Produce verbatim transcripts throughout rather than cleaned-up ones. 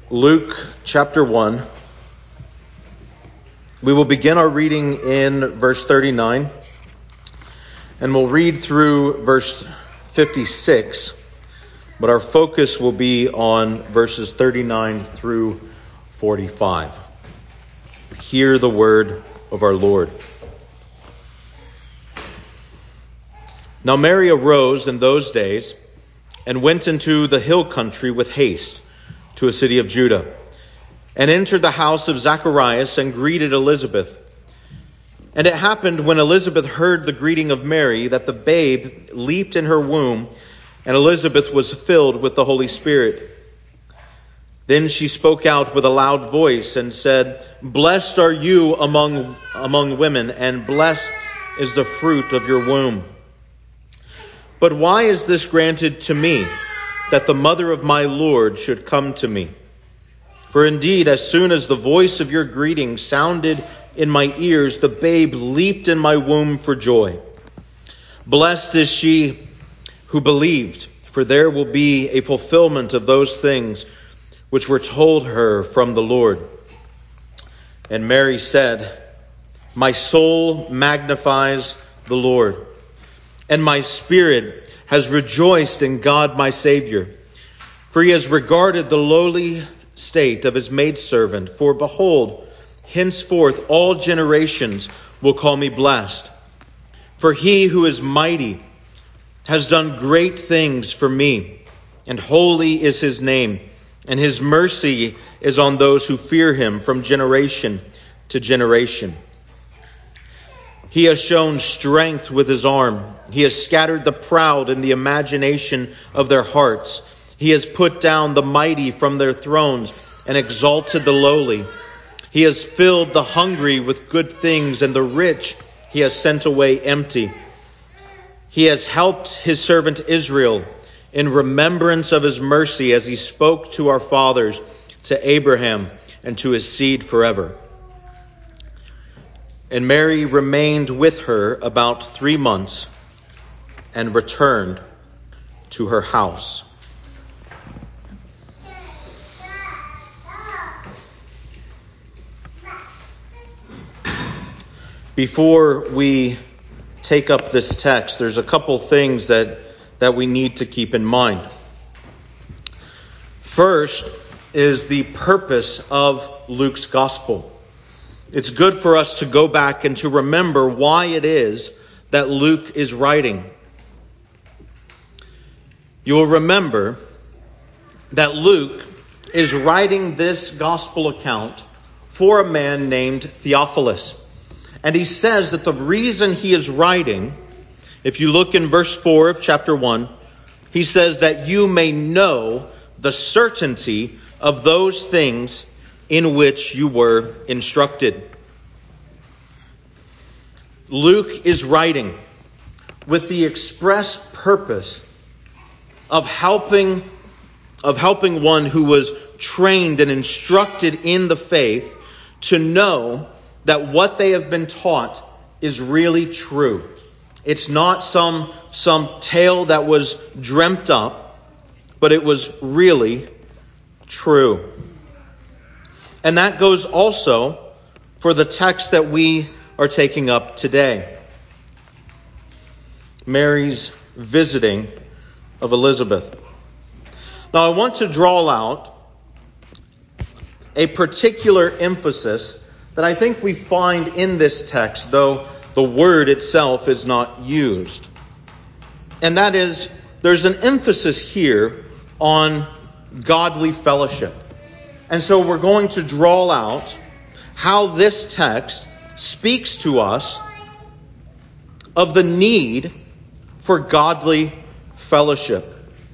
Luke chapter one. We will begin our reading in verse thirty-nine, and we'll read through verse fifty-six, but our focus will be on verses thirty-nine through forty-five. Hear the word of our Lord. Now Mary arose in those days and went into the hill country with haste to a city of Judah, and entered the house of Zacharias and greeted Elizabeth. And it happened when Elizabeth heard the greeting of Mary that the babe leaped in her womb, and Elizabeth was filled with the Holy Spirit. Then she spoke out with a loud voice and said, "Blessed are you among, among women, and blessed is the fruit of your womb. But why is this granted to me, that the mother of my Lord should come to me? For indeed, as soon as the voice of your greeting sounded in my ears, the babe leaped in my womb for joy. Blessed is she who believed, for there will be a fulfillment of those things which were told her from the Lord." And Mary said, "My soul magnifies the Lord, and my spirit has rejoiced in God my Savior, for he has regarded the lowly state of his maidservant. For behold, henceforth all generations will call me blessed. For he who is mighty has done great things for me, and holy is his name, and his mercy is on those who fear him from generation to generation. He has shown strength with his arm. He has scattered the proud in the imagination of their hearts. He has put down the mighty from their thrones and exalted the lowly. He has filled the hungry with good things, and the rich he has sent away empty. He has helped his servant Israel in remembrance of his mercy, as he spoke to our fathers, to Abraham, and to his seed forever." And Mary remained with her about three months and returned to her house. Before we take up this text, there's a couple things that, that we need to keep in mind. First is the purpose of Luke's gospel. It's good for us to go back and to remember why it is that Luke is writing. You will remember that Luke is writing this gospel account for a man named Theophilus. And he says that the reason he is writing, if you look in verse four of chapter one, he says that you may know the certainty of those things in which you were instructed. Luke is writing with the express purpose of helping, of helping one who was trained and instructed in the faith to know that what they have been taught is really true. It's not some, some tale that was dreamt up, but it was really true. And that goes also for the text that we are taking up today. Mary's visiting of Elizabeth. Now I want to draw out a particular emphasis that I think we find in this text, though the word itself is not used. And that is, there's an emphasis here on godly fellowship. And so we're going to draw out how this text speaks to us of the need for godly fellowship.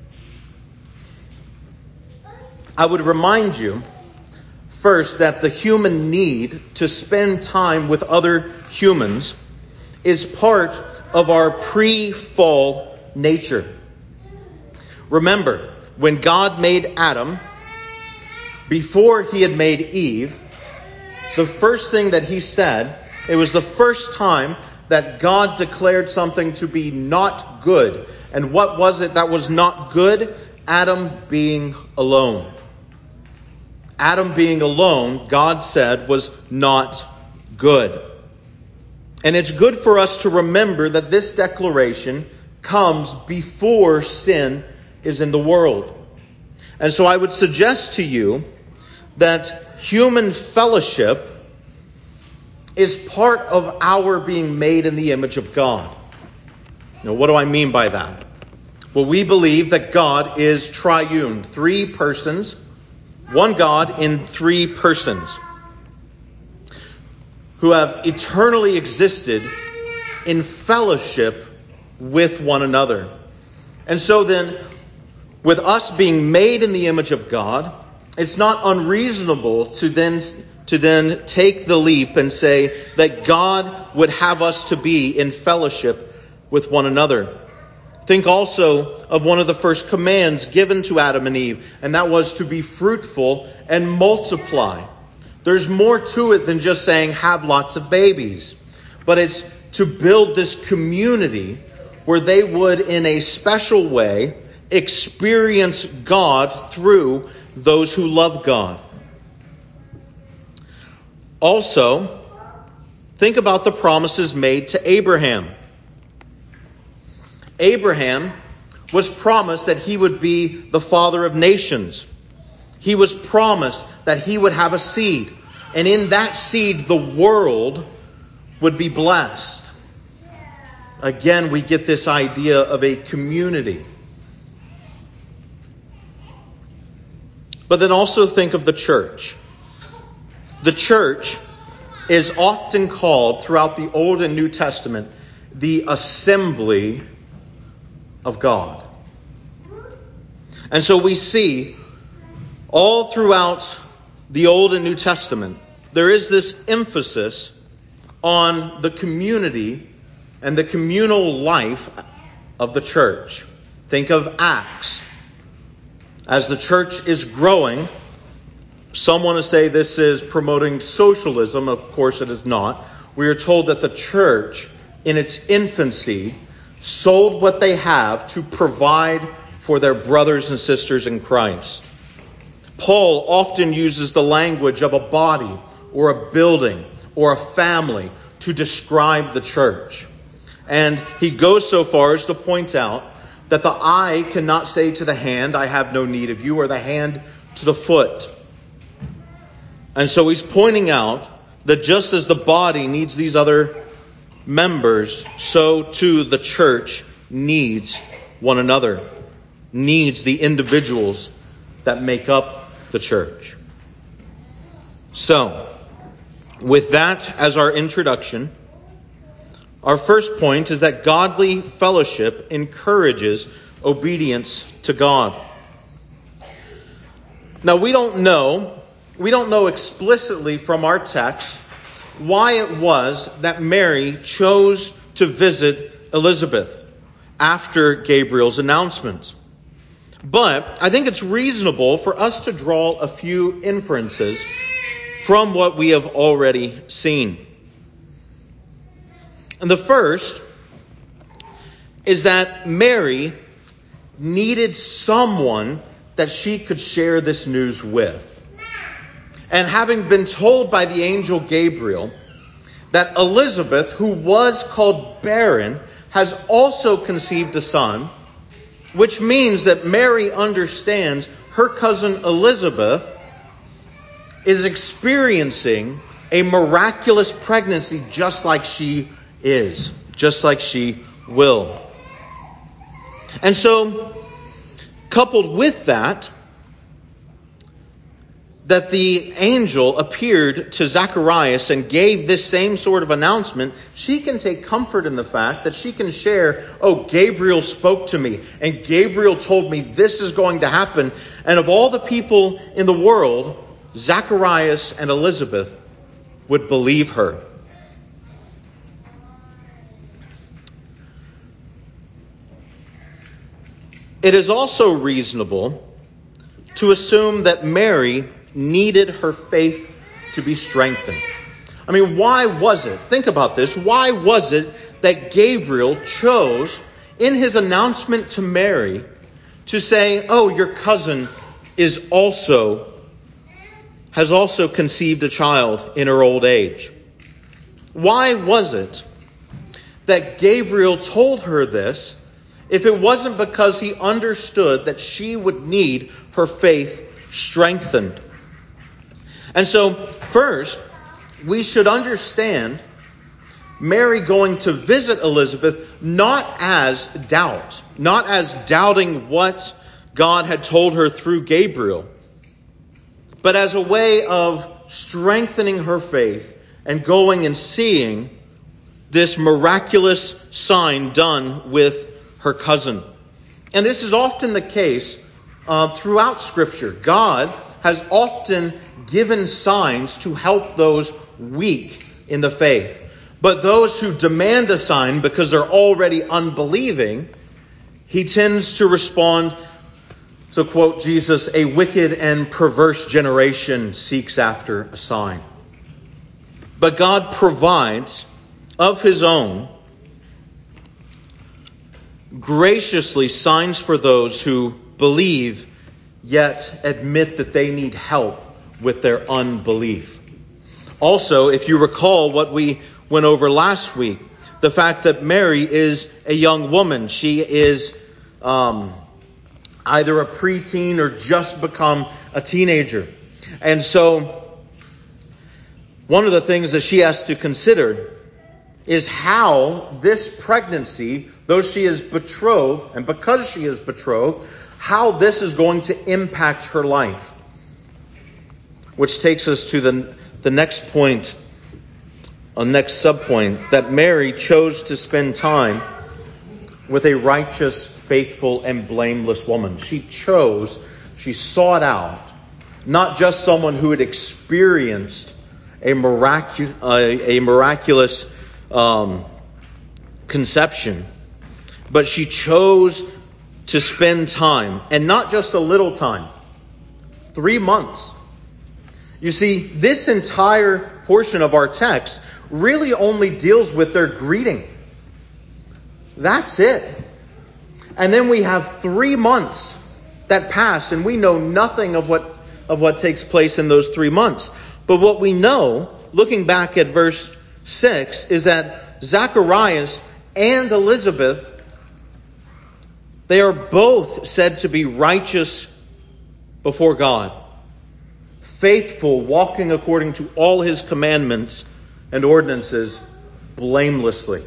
I would remind you first that the human need to spend time with other humans is part of our pre-fall nature. Remember, when God made Adam, before he had made Eve, the first thing that he said, it was the first time that God declared something to be not good. And what was it that was not good? Adam being alone. Adam being alone, God said, was not good. And it's good for us to remember that this declaration comes before sin is in the world. And so I would suggest to you that human fellowship is part of our being made in the image of God. Now, what do I mean by that? Well, we believe that God is triune, three persons, one God in three persons, who have eternally existed in fellowship with one another. And so then, with us being made in the image of God, it's not unreasonable to then, to then take the leap and say that God would have us to be in fellowship with one another. Think also of one of the first commands given to Adam and Eve, and that was to be fruitful and multiply. There's more to it than just saying have lots of babies, but it's to build this community where they would, in a special way, experience God through those who love God. Also, think about the promises made to Abraham. Abraham was promised that he would be the father of nations. He was promised that he would have a seed, and in that seed the world would be blessed. Again, we get this idea of a community. But then also think of the church. The church is often called throughout the Old and New Testament the assembly of God. And so we see all throughout the Old and New Testament, there is this emphasis on the community and the communal life of the church. Think of Acts. As the church is growing, some want to say this is promoting socialism. Of course it is not. We are told that the church, in its infancy, sold what they have to provide for their brothers and sisters in Christ. Paul often uses the language of a body or a building or a family to describe the church. And he goes so far as to point out that the eye cannot say to the hand, I have no need of you, or the hand to the foot. And so he's pointing out that just as the body needs these other members, so too the church needs one another, needs the individuals that make up the church. So, with that as our introduction, our first point is that godly fellowship encourages obedience to God. Now, we don't know, we don't know explicitly from our text why it was that Mary chose to visit Elizabeth after Gabriel's announcement. But I think it's reasonable for us to draw a few inferences from what we have already seen. And the first is that Mary needed someone that she could share this news with. And having been told by the angel Gabriel that Elizabeth, who was called barren, has also conceived a son, which means that Mary understands her cousin Elizabeth is experiencing a miraculous pregnancy just like she is, just like she will. And so, coupled with that, that the angel appeared to Zacharias and gave this same sort of announcement, she can take comfort in the fact that she can share, oh, Gabriel spoke to me, and Gabriel told me this is going to happen. And of all the people in the world, Zacharias and Elizabeth would believe her. It is also reasonable to assume that Mary needed her faith to be strengthened. I mean, why was it? Think about this. Why was it that Gabriel chose in his announcement to Mary to say, oh, your cousin is also has also conceived a child in her old age. Why was it that Gabriel told her this if it wasn't because he understood that she would need her faith strengthened? And so, first, we should understand Mary going to visit Elizabeth not as doubt, not as doubting what God had told her through Gabriel, but as a way of strengthening her faith and going and seeing this miraculous sign done with her cousin. And this is often the case uh, throughout Scripture. God has often given signs to help those weak in the faith. But those who demand a sign because they're already unbelieving, he tends to respond, to quote Jesus, "A wicked and perverse generation seeks after a sign." But God provides of his own graciously signs for those who believe yet admit that they need help with their unbelief. Also, if you recall what we went over last week, the fact that Mary is a young woman. She is um, either a preteen or just become a teenager. And so one of the things that she has to consider is how this pregnancy, though she is betrothed, and because she is betrothed, how this is going to impact her life. Which takes us to the, the next point, a next subpoint, that Mary chose to spend time with a righteous, faithful, and blameless woman. She chose, she sought out, not just someone who had experienced a, miracu- a, a miraculous um, conception, but she chose to spend time, and not just a little time, three months. You see, this entire portion of our text really only deals with their greeting. That's it. And then we have three months that pass, and we know nothing of what of what takes place in those three months. But what we know, looking back at verse six, is that Zacharias and Elizabeth, they are both said to be righteous before God, faithful, walking according to all his commandments and ordinances blamelessly.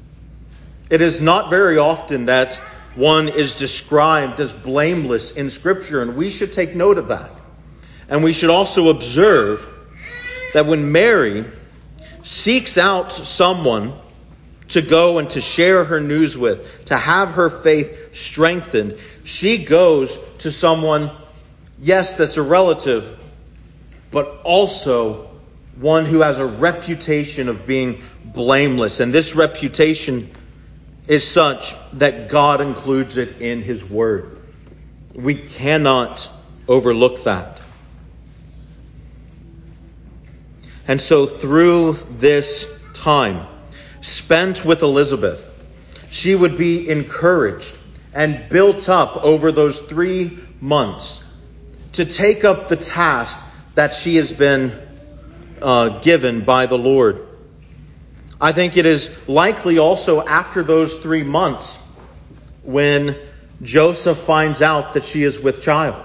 It is not very often that one is described as blameless in Scripture, and we should take note of that. And we should also observe that when Mary seeks out someone to go and to share her news with, to have her faith strengthened, she goes to someone, yes, that's a relative, but also one who has a reputation of being blameless. And this reputation is such that God includes it in his word. We cannot overlook that. And so through this time spent with Elizabeth, she would be encouraged and built up over those three months to take up the task that she has been uh, given by the Lord. I think it is likely also after those three months when Joseph finds out that she is with child.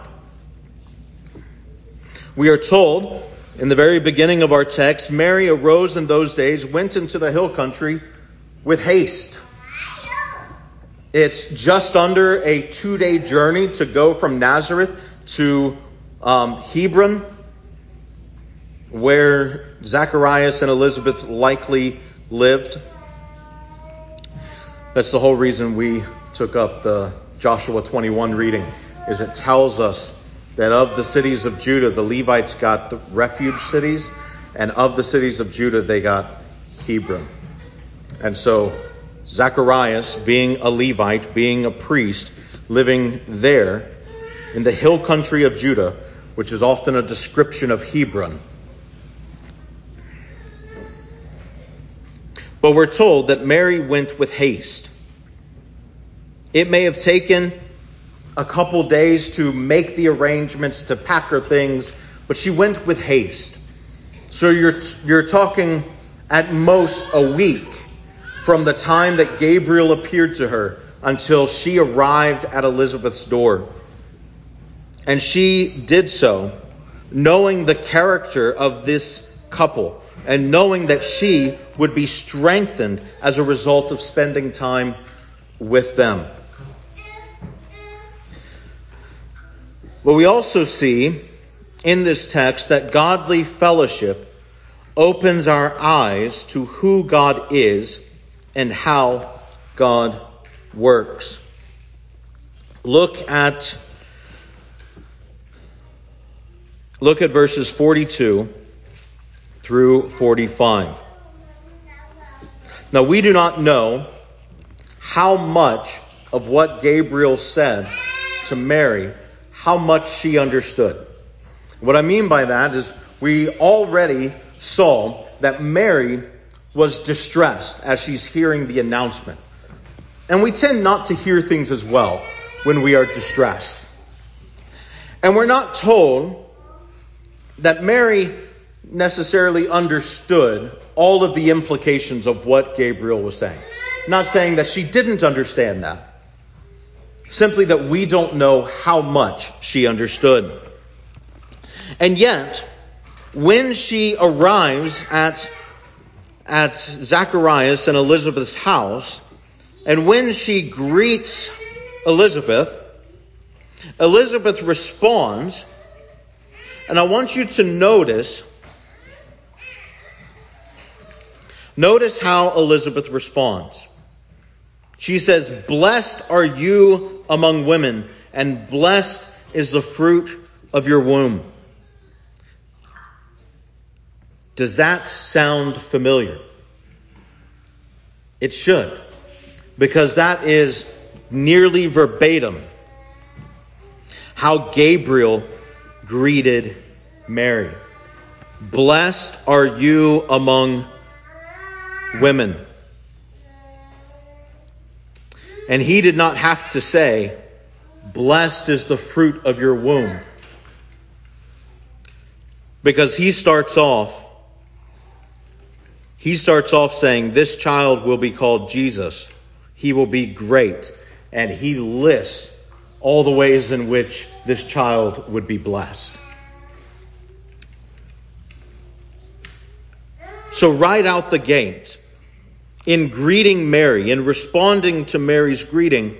We are told in the very beginning of our text, Mary arose in those days, went into the hill country with haste. It's just under a two-day journey to go from Nazareth to um, Hebron, where Zacharias and Elizabeth likely lived. That's the whole reason we took up the Joshua twenty-one reading, is it tells us that of the cities of Judah, the Levites got the refuge cities, and of the cities of Judah, they got Hebron. And so Zacharias, being a Levite, being a priest, living there in the hill country of Judah, which is often a description of Hebron. But we're told that Mary went with haste. It may have taken a couple days to make the arrangements, to pack her things, but she went with haste. So you're, you're talking at most a week from the time that Gabriel appeared to her until she arrived at Elizabeth's door. And she did so knowing the character of this couple and knowing that she would be strengthened as a result of spending time with them. But we also see in this text that godly fellowship opens our eyes to who God is and how God works. Look at look at verses forty-two through forty-five. Now, we do not know how much of what Gabriel said to Mary, how much she understood. What I mean by that is we already saw that Mary was distressed as she's hearing the announcement. And we tend not to hear things as well when we are distressed. And we're not told that Mary necessarily understood all of the implications of what Gabriel was saying. Not saying that she didn't understand that. Simply that we don't know how much she understood. And yet, when she arrives at, at Zacharias and Elizabeth's house, and when she greets Elizabeth, Elizabeth responds, and I want you to notice, notice how Elizabeth responds. She says, "Blessed are you among women, and blessed is the fruit of your womb." Does that sound familiar? It should, because that is nearly verbatim how Gabriel greeted Mary. Blessed are you among women. And he did not have to say, "Blessed is the fruit of your womb." Because he starts off, he starts off saying, this child will be called Jesus. He will be great. And he lists all the ways in which this child would be blessed. So right out the gate, in greeting Mary, in responding to Mary's greeting,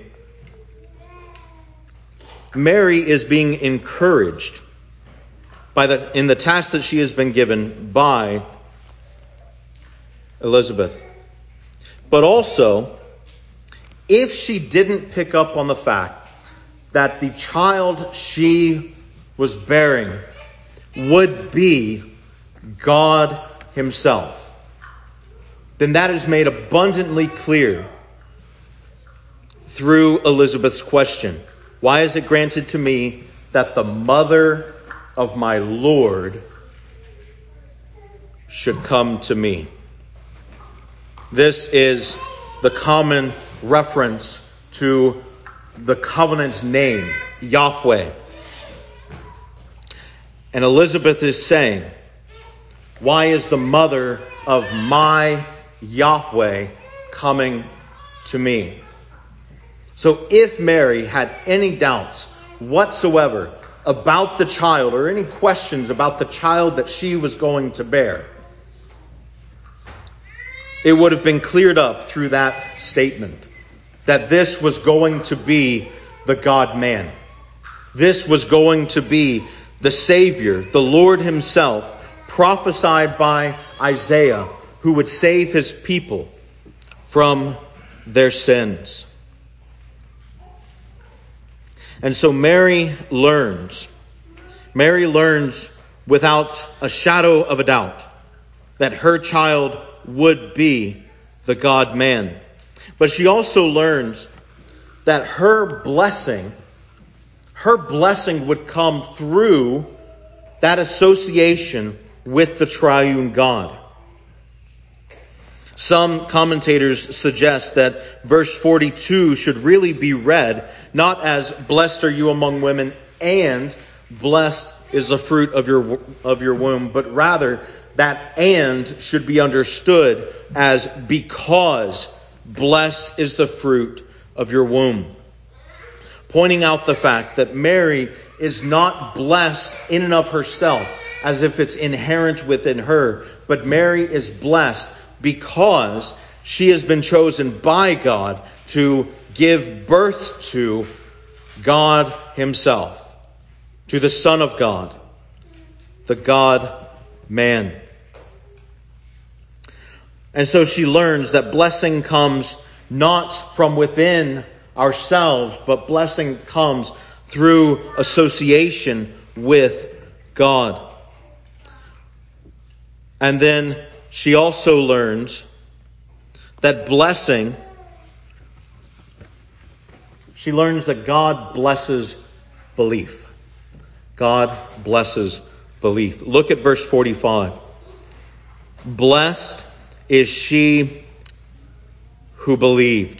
Mary is being encouraged by the in the task that she has been given by Elizabeth. But also, if she didn't pick up on the fact that the child she was bearing would be God himself, then that is made abundantly clear through Elizabeth's question. Why is it granted to me that the mother of my Lord should come to me? This is the common reference to the covenant name, Yahweh. And Elizabeth is saying, why is the mother of my Yahweh coming to me? So if Mary had any doubts whatsoever about the child or any questions about the child that she was going to bear, it would have been cleared up through that statement that this was going to be the God-man. This was going to be the Savior, the Lord himself, prophesied by Isaiah, who would save his people from their sins. And so Mary learns, Mary learns without a shadow of a doubt that her child would be the God-man. But she also learns that her blessing, her blessing would come through that association with the triune God. Some commentators suggest that verse forty-two should really be read not as blessed are you among women and blessed is the fruit of your of your womb, but rather that and should be understood as because blessed is the fruit of your womb. Pointing out the fact that Mary is not blessed in and of herself as if it's inherent within her, but Mary is blessed because she has been chosen by God to give birth to God Himself, to the Son of God, the God-man. And so she learns that blessing comes not from within ourselves, but blessing comes through association with God. And then she also learns that blessing, she learns that God blesses belief. God blesses belief. Look at verse forty-five. Blessed is she who believed.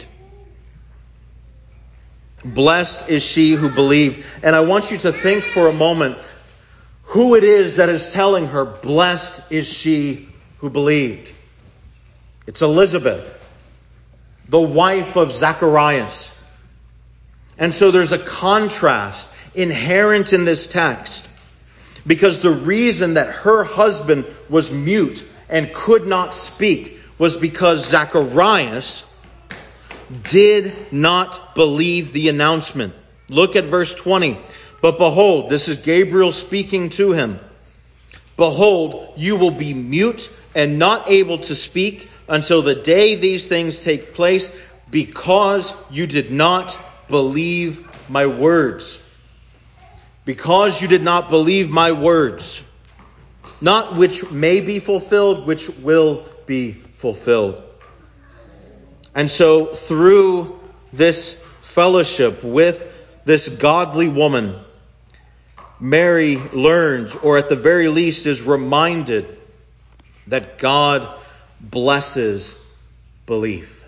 Blessed is she who believed. And I want you to think for a moment who it is that is telling her, blessed is she who believed. It's Elizabeth, the wife of Zacharias. And so there's a contrast inherent in this text, because the reason that her husband was mute and could not speak was because Zacharias did not believe the announcement. Look at verse twenty. But behold, this is Gabriel speaking to him. Behold, you will be mute and not able to speak until the day these things take place, because you did not believe my words. Because you did not believe my words. Not which may be fulfilled, which will be fulfilled. And so through this fellowship with this godly woman, Mary learns, or at the very least is reminded, that God blesses belief.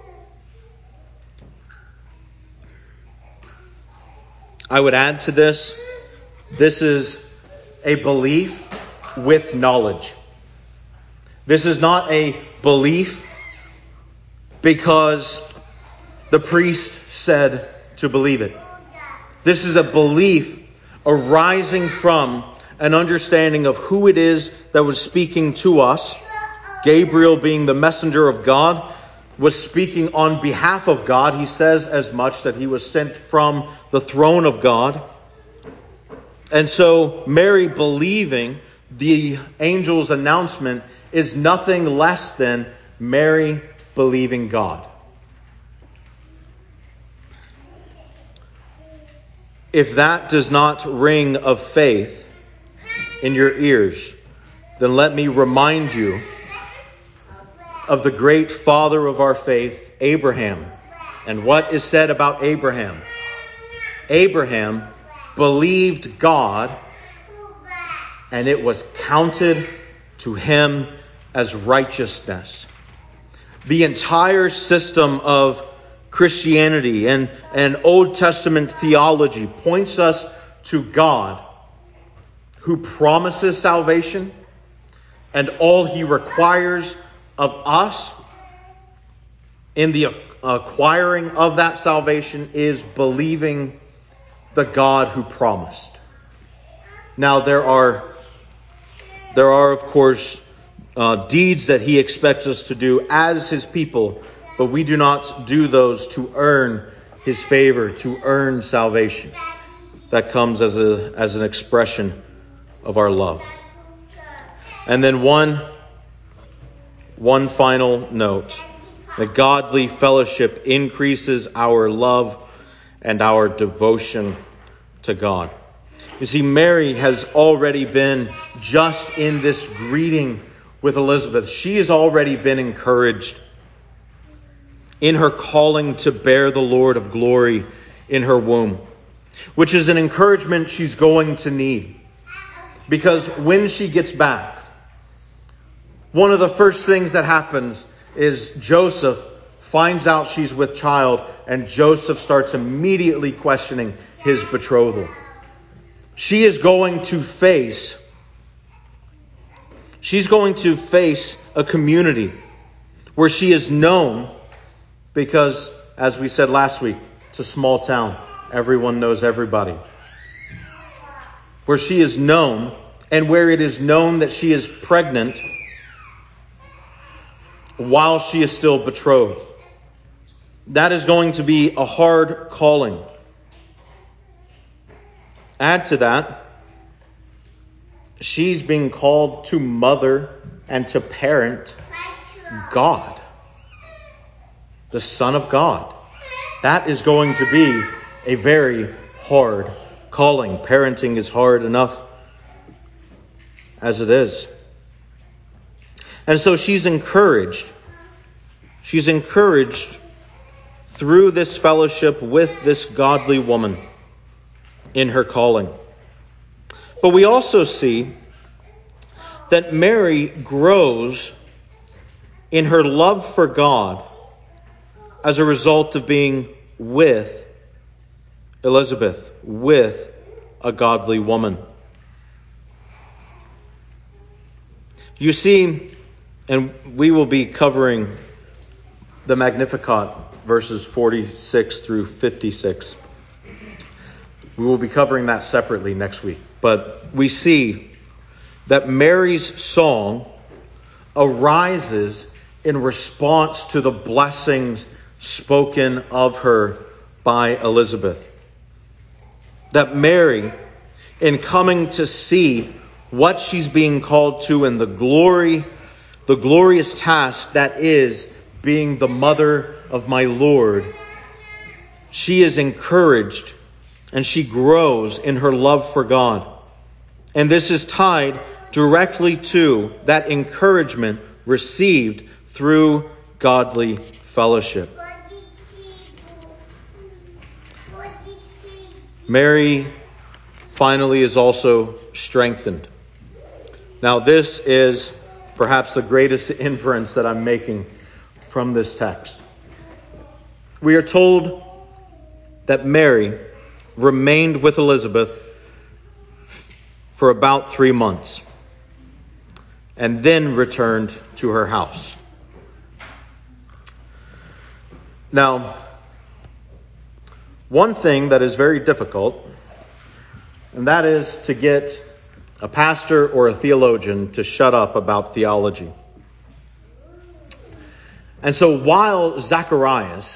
I would add to this, this is a belief with knowledge. This is not a belief because the priest said to believe it. This is a belief arising from an understanding of who it is that was speaking to us. Gabriel, being the messenger of God, was speaking on behalf of God. He says as much, that he was sent from the throne of God. And so Mary believing the angel's announcement is nothing less than Mary believing God. If that does not ring of faith in your ears, then let me remind you of the great father of our faith, Abraham. And what is said about Abraham? Abraham believed God, and it was counted to him as righteousness. The entire system of Christianity and, and Old Testament theology points us to God, who promises salvation, and all He requires of us in the acquiring of that salvation is believing the God who promised. Now there are, there are of course, uh, deeds that He expects us to do as His people, but we do not do those to earn His favor, to earn salvation. That comes as a as an expression of our love. And then one, one final note. The godly fellowship increases our love and our devotion to God. You see, Mary has already been, just in this greeting with Elizabeth, she has already been encouraged in her calling to bear the Lord of glory in her womb, which is an encouragement she's going to need. Because when she gets back, one of the first things that happens is Joseph finds out she's with child, and Joseph starts immediately questioning his betrothal. she is going to face, she's going to face a community where she is known because, as we said last week, it's a small town. Everyone knows everybody. Where she is known, and where it is known that she is pregnant while she is still betrothed. That is going to be a hard calling. Add to that, she's being called to mother and to parent God, the Son of God. That is going to be a very hard calling. Parenting is hard enough as it is. And so she's encouraged. She's encouraged through this fellowship with this godly woman in her calling. But we also see that Mary grows in her love for God as a result of being with Elizabeth, with a godly woman. You see, and we will be covering the Magnificat, verses forty-six through fifty-six. We will be covering that separately next week. But we see that Mary's song arises in response to the blessings spoken of her by Elizabeth. That Mary, in coming to see what she's being called to and the glory, the glorious task that is being the mother of my Lord, she is encouraged and she grows in her love for God. And this is tied directly to that encouragement received through godly fellowship. Mary finally is also strengthened. Now, this is perhaps the greatest inference that I'm making from this text. We are told that Mary remained with Elizabeth for about three months and then returned to her house. Now, one thing that is very difficult, and that is to get a pastor or a theologian to shut up about theology. And so while Zacharias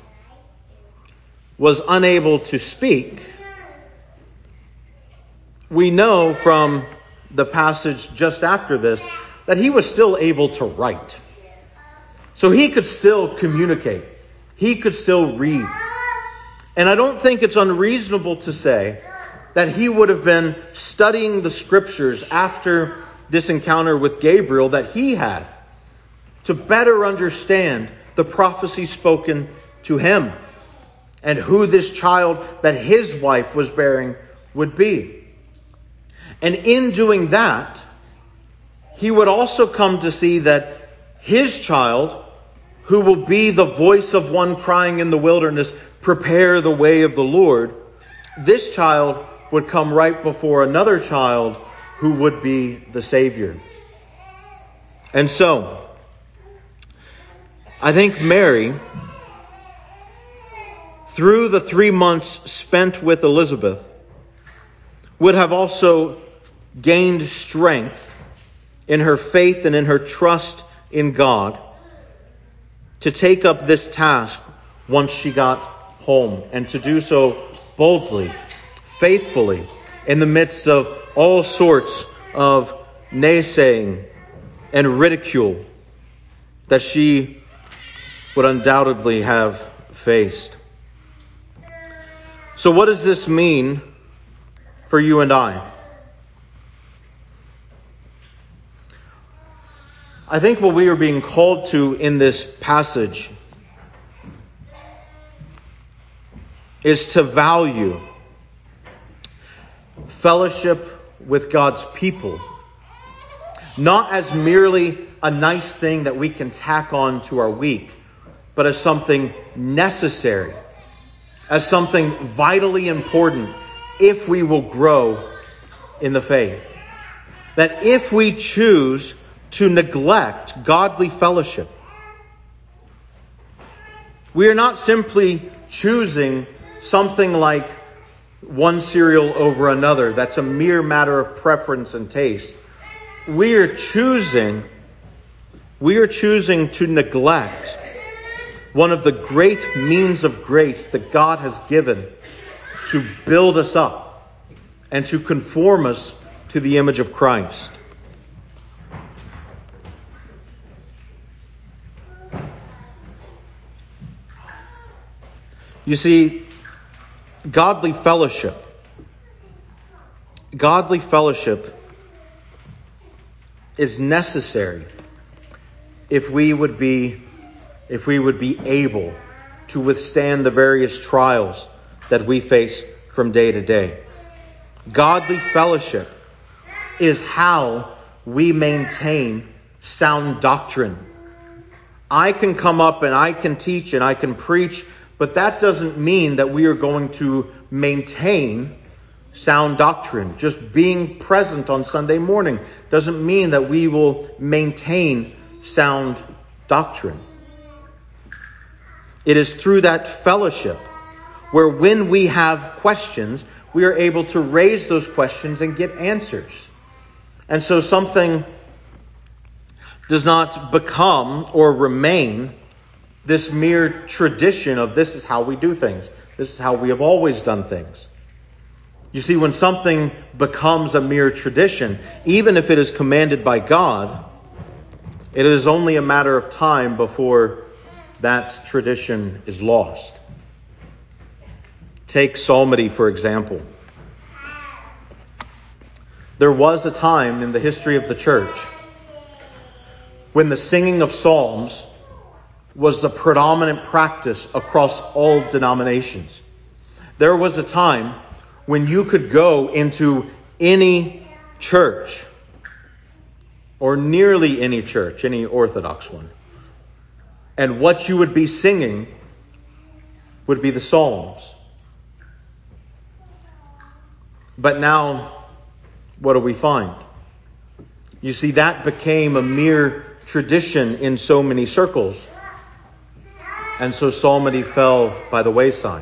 was unable to speak, we know from the passage just after this that he was still able to write. So he could still communicate. He could still read. And I don't think it's unreasonable to say that he would have been studying the scriptures after this encounter with Gabriel that he had to better understand the prophecy spoken to him and who this child that his wife was bearing would be. And in doing that, he would also come to see that his child, who will be the voice of one crying in the wilderness, prepare the way of the Lord, this child would come right before another child who would be the Savior. And so, I think Mary, through the three months spent with Elizabeth, would have also gained strength in her faith and in her trust in God to take up this task once she got home, and to do so boldly, faithfully, in the midst of all sorts of naysaying and ridicule that she would undoubtedly have faced. So what does this mean for you and I? I think what we are being called to in this passage is to value fellowship with God's people, not as merely a nice thing that we can tack on to our week, but as something necessary, as something vitally important if we will grow in the faith. That if we choose to neglect godly fellowship, we are not simply choosing something like one cereal over another. That's a mere matter of preference and taste. We are choosing, we are choosing to neglect one of the great means of grace that God has given to build us up and to conform us to the image of Christ. You see, godly fellowship, godly fellowship is necessary if we would be, if we would be able to withstand the various trials that we face from day to day. Godly fellowship is how we maintain sound doctrine. I can come up and I can teach and I can preach, but that doesn't mean that we are going to maintain sound doctrine. Just being present on Sunday morning doesn't mean that we will maintain sound doctrine. It is through that fellowship where when we have questions, we are able to raise those questions and get answers. And so something does not become or remain this mere tradition of this is how we do things. This is how we have always done things. You see, when something becomes a mere tradition, even if it is commanded by God, it is only a matter of time before that tradition is lost. Take psalmody, for example. There was a time in the history of the church when the singing of psalms was the predominant practice across all denominations. There was a time when you could go into any church, or nearly any church, any Orthodox one, and what you would be singing would be the Psalms. But now, what do we find? You see, that became a mere tradition in so many circles. And so psalmody fell by the wayside.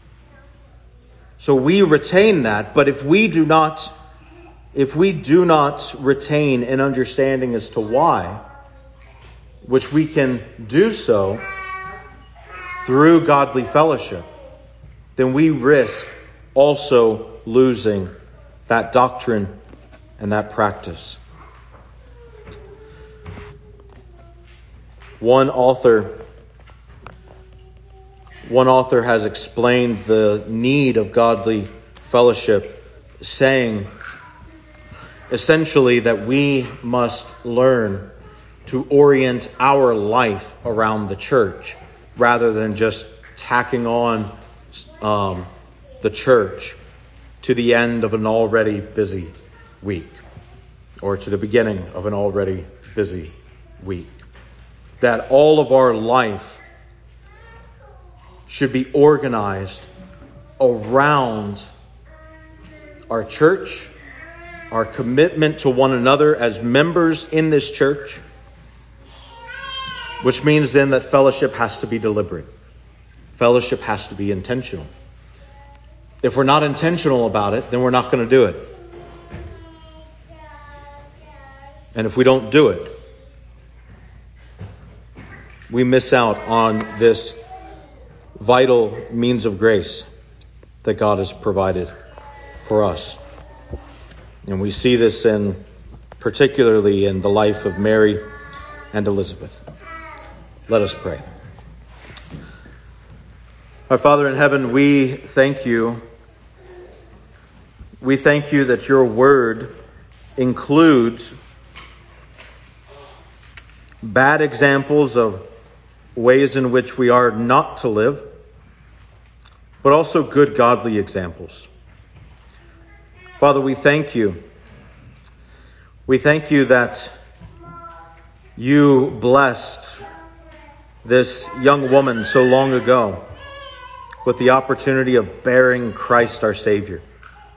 So we retain that, but if we do not, if we do not retain an understanding as to why, which we can do so through godly fellowship, then we risk also losing that doctrine and that practice. One author One author has explained the need of godly fellowship, saying essentially that we must learn to orient our life around the church rather than just tacking on um, the church to the end of an already busy week or to the beginning of an already busy week. That all of our life should be organized around our church, our commitment to one another as members in this church, which means then that fellowship has to be deliberate. Fellowship has to be intentional. If we're not intentional about it, then we're not going to do it. And if we don't do it, we miss out on this vital means of grace that God has provided for us. And we see this in particularly in the life of Mary and Elizabeth. Let us pray. Our Father in heaven, we thank you. We thank you that your word includes bad examples of ways in which we are not to live, but also good godly examples. Father, we thank you. We thank you that you blessed this young woman so long ago with the opportunity of bearing Christ our Savior.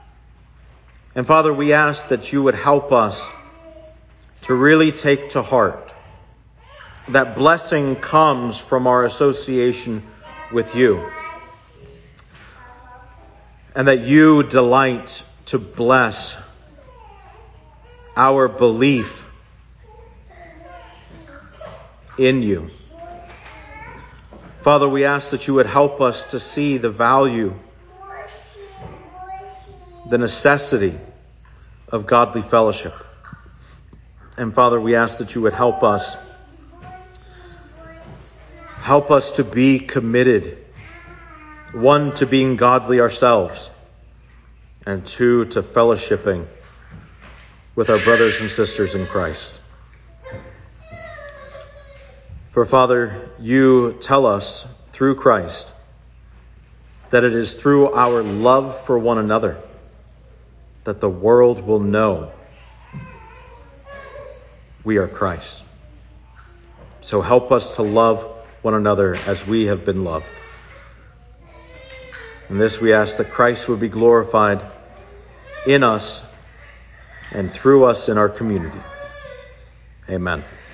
And Father, we ask that you would help us to really take to heart that blessing comes from our association with you, and that you delight to bless our belief in you. Father, we ask that you would help us to see the value, the necessity of godly fellowship. And Father, we ask that you would help us, help us to be committed, one, to being godly ourselves, and two, to fellowshipping with our brothers and sisters in Christ. For Father, you tell us through Christ that it is through our love for one another that the world will know we are Christ. So help us to love one another as we have been loved. In this we ask that Christ would be glorified in us and through us in our community. Amen.